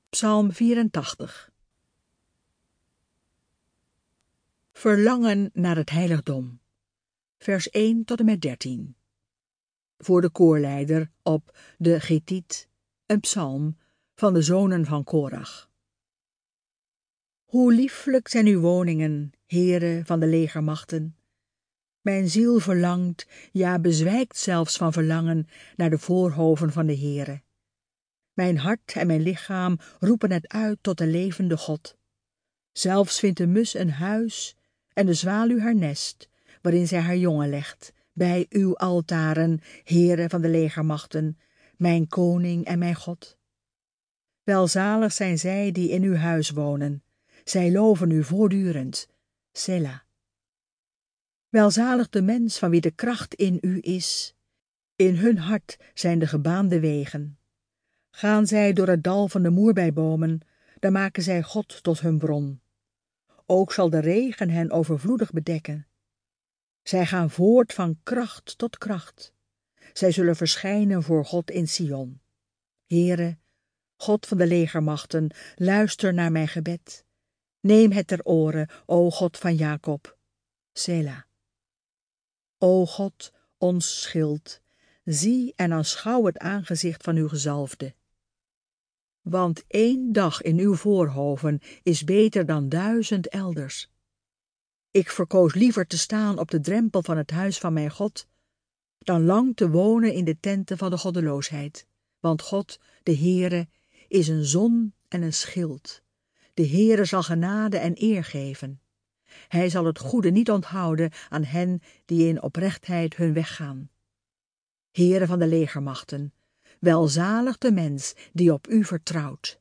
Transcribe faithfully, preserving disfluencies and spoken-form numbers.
Psalm vierentachtig. Verlangen naar het heiligdom. Vers één tot en met dertien. Voor de koorleider op de Gittiet, een psalm van de zonen van Korach. Hoe lieflijk zijn uw woningen, Heere van de legermachten. Mijn ziel verlangt, ja bezwijkt zelfs van verlangen naar de voorhoven van de Heere. Mijn hart en mijn lichaam roepen het uit tot de levende God. Zelfs vindt de mus een huis en de zwaluw haar nest, waarin zij haar jongen legt, bij uw altaren, Heere van de legermachten, mijn koning en mijn God. Welzalig zijn zij die in uw huis wonen, zij loven u voortdurend, Selah. Welzalig de mens van wie de kracht in u is, in hun hart zijn de gebaande wegen. Gaan zij door het dal van de moerbeibomen, dan maken zij God tot hun bron. Ook zal de regen hen overvloedig bedekken. Zij gaan voort van kracht tot kracht. Zij zullen verschijnen voor God in Sion. Heere, God van de legermachten, luister naar mijn gebed. Neem het ter oren, o God van Jacob. Selah. O God, ons schild, zie en aanschouw het aangezicht van uw gezalfde. Want één dag in uw voorhoven is beter dan duizend elders. Ik verkoos liever te staan op de drempel van het huis van mijn God, dan lang te wonen in de tenten van de goddeloosheid. Want God, de Heere, is een zon en een schild. De Heere zal genade en eer geven. Hij zal het goede niet onthouden aan hen die in oprechtheid hun weg gaan. Heere van de legermachten, welzalig de mens die op u vertrouwt.